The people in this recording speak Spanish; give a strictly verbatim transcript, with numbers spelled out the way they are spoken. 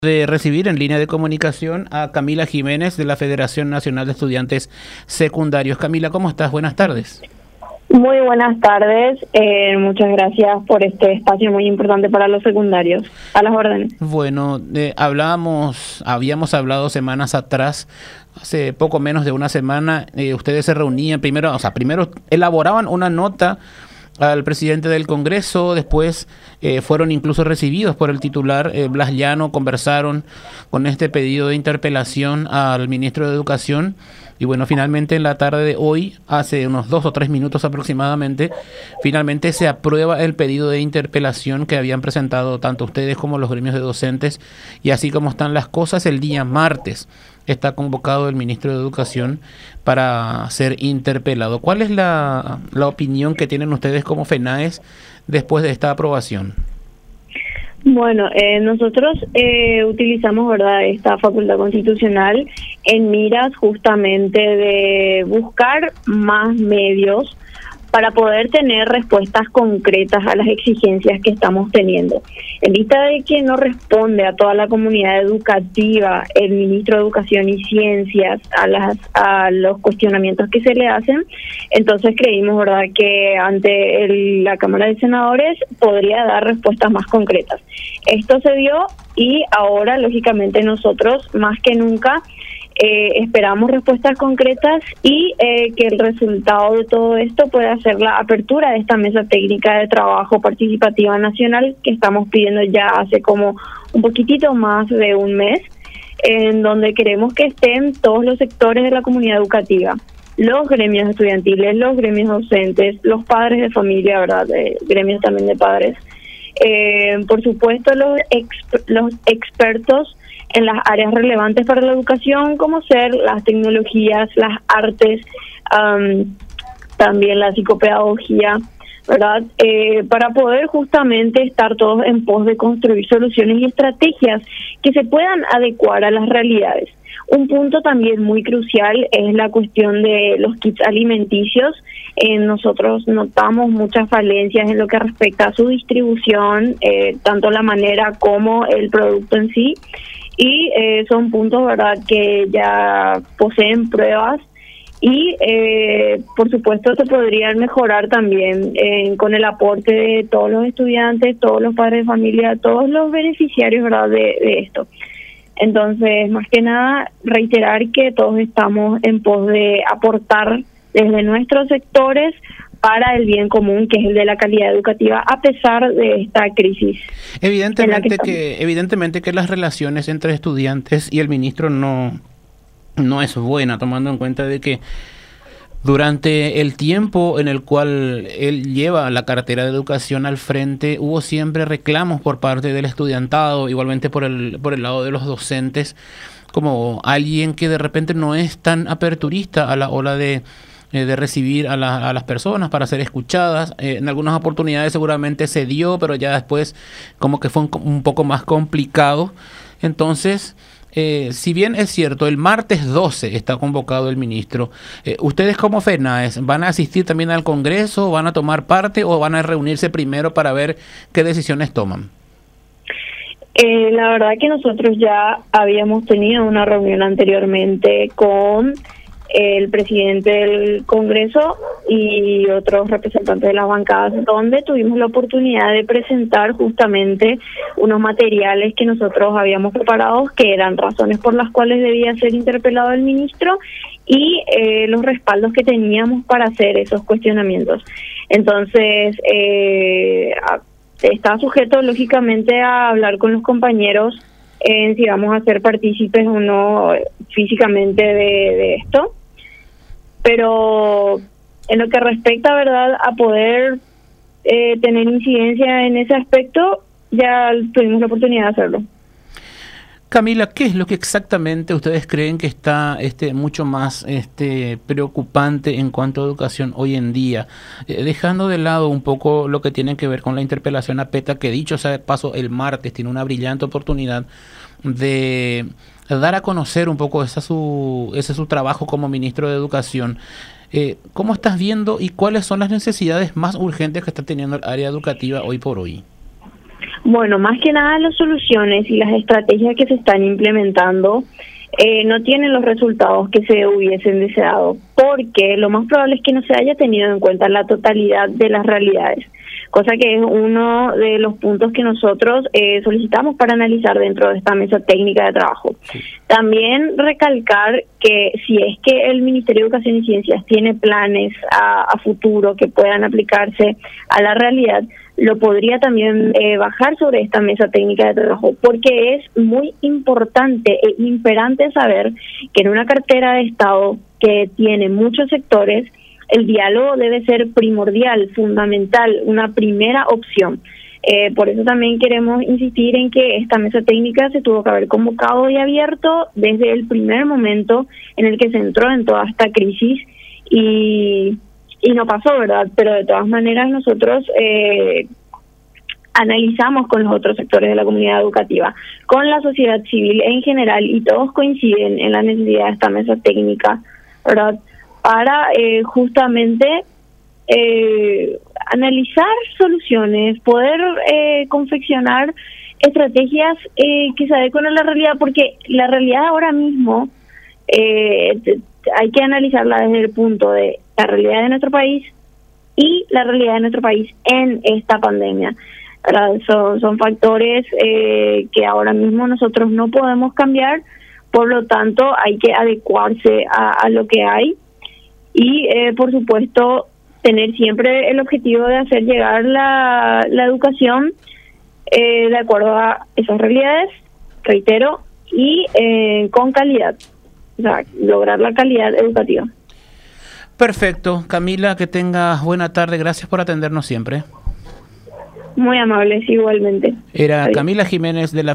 De recibir en línea de comunicación a Camila Jiménez de la Federación Nacional de Estudiantes Secundarios. Camila, ¿cómo estás? Buenas tardes. Muy buenas tardes, eh, muchas gracias por este espacio muy importante para los secundarios. A las órdenes. Bueno, eh, hablábamos, habíamos hablado semanas atrás, hace poco menos de una semana, eh, ustedes se reunían primero, o sea, primero elaboraban una nota al presidente del Congreso, después eh, fueron incluso recibidos por el titular eh, Blas Llano, conversaron con este pedido de interpelación al ministro de Educación y bueno, finalmente en la tarde de hoy, hace unos dos o tres minutos aproximadamente, finalmente se aprueba el pedido de interpelación que habían presentado tanto ustedes como los gremios de docentes y así como están las cosas, el día martes está convocado el ministro de Educación para ser interpelado. ¿Cuál es la, la opinión que tienen ustedes como FENAES después de esta aprobación? Bueno, eh, nosotros eh, utilizamos, ¿verdad?, esta facultad constitucional en miras justamente de buscar más medios para poder tener respuestas concretas a las exigencias que estamos teniendo. En vista de que no responde a toda la comunidad educativa el ministro de Educación y Ciencias a las a los cuestionamientos que se le hacen, entonces creímos, ¿verdad?, que ante el, la Cámara de Senadores podría dar respuestas más concretas. Esto se dio y ahora, lógicamente, nosotros más que nunca Eh, esperamos respuestas concretas y eh, que el resultado de todo esto pueda ser la apertura de esta mesa técnica de trabajo participativa nacional que estamos pidiendo ya hace como un poquitito más de un mes, en donde queremos que estén todos los sectores de la comunidad educativa, los gremios estudiantiles, los gremios docentes, los padres de familia, ¿verdad?, eh, gremios también de padres, eh, por supuesto los, exp los expertos en las áreas relevantes para la educación, como ser las tecnologías, las artes, um, también la psicopedagogía, ¿verdad? Eh, para poder justamente estar todos en pos de construir soluciones y estrategias que se puedan adecuar a las realidades. Un punto también muy crucial es la cuestión de los kits alimenticios. Eh, nosotros notamos muchas falencias en lo que respecta a su distribución, eh, tanto la manera como el producto en sí. Y eh, son puntos, ¿verdad?, que ya poseen pruebas y, eh, por supuesto, se podrían mejorar también eh, con el aporte de todos los estudiantes, todos los padres de familia, todos los beneficiarios, ¿verdad?, de, de esto. Entonces, más que nada, reiterar que todos estamos en pos de aportar desde nuestros sectores para el bien común, que es el de la calidad educativa, a pesar de esta crisis. Evidentemente que, que evidentemente que las relaciones entre estudiantes y el ministro no, no es buena, tomando en cuenta de que durante el tiempo en el cual él lleva la cartera de educación al frente, hubo siempre reclamos por parte del estudiantado, igualmente por el, por el lado de los docentes, como alguien que de repente no es tan aperturista a la ola de de recibir a, la, a las personas para ser escuchadas. Eh, en algunas oportunidades seguramente se dio, pero ya después como que fue un, un poco más complicado. Entonces, eh, si bien es cierto, el martes doce está convocado el ministro, eh, ¿ustedes como FENAES van a asistir también al Congreso, van a tomar parte o van a reunirse primero para ver qué decisiones toman? Eh, la verdad que nosotros ya habíamos tenido una reunión anteriormente con el presidente del Congreso y otros representantes de las bancadas, donde tuvimos la oportunidad de presentar justamente unos materiales que nosotros habíamos preparado, que eran razones por las cuales debía ser interpelado el ministro y eh, los respaldos que teníamos para hacer esos cuestionamientos. Entonces, eh, está sujeto lógicamente a hablar con los compañeros en si vamos a ser partícipes o no físicamente de, de esto. Pero en lo que respecta, ¿verdad?, a poder eh, tener incidencia en ese aspecto, ya tuvimos la oportunidad de hacerlo. Camila, ¿qué es lo que exactamente ustedes creen que está este mucho más este preocupante en cuanto a educación hoy en día? Eh, dejando de lado un poco lo que tiene que ver con la interpelación a PETA, que dicho sea de paso el martes tiene una brillante oportunidad de dar a conocer un poco esa su, ese su trabajo como ministro de Educación. Eh, ¿Cómo estás viendo y cuáles son las necesidades más urgentes que está teniendo el área educativa hoy por hoy? Bueno, más que nada las soluciones y las estrategias que se están implementando eh, no tienen los resultados que se hubiesen deseado, porque lo más probable es que no se haya tenido en cuenta la totalidad de las realidades, cosa que es uno de los puntos que nosotros eh, solicitamos para analizar dentro de esta mesa técnica de trabajo. Sí. También recalcar que si es que el Ministerio de Educación y Ciencias tiene planes a, a futuro que puedan aplicarse a la realidad, lo podría también eh, bajar sobre esta mesa técnica de trabajo, porque es muy importante e imperante saber que en una cartera de Estado que tiene muchos sectores, el diálogo debe ser primordial, fundamental, una primera opción. Eh, por eso también queremos insistir en que esta mesa técnica se tuvo que haber convocado y abierto desde el primer momento en el que se entró en toda esta crisis y, y no pasó, ¿verdad? Pero de todas maneras nosotros eh, analizamos con los otros sectores de la comunidad educativa, con la sociedad civil en general, y todos coinciden en la necesidad de esta mesa técnica, ¿verdad?, para eh, justamente eh, analizar soluciones, poder eh, confeccionar estrategias eh, que se adecuen a la realidad, porque la realidad ahora mismo eh, hay que analizarla desde el punto de la realidad de nuestro país y la realidad de nuestro país en esta pandemia. Son, son factores eh, que ahora mismo nosotros no podemos cambiar, por lo tanto hay que adecuarse a, a lo que hay. Y, eh, por supuesto, tener siempre el objetivo de hacer llegar la, la educación eh, de acuerdo a esas realidades, reitero, y eh, con calidad, o sea, lograr la calidad educativa. Perfecto. Camila, que tengas buena tarde. Gracias por atendernos siempre. Muy amables, igualmente. Era Camila Jiménez de la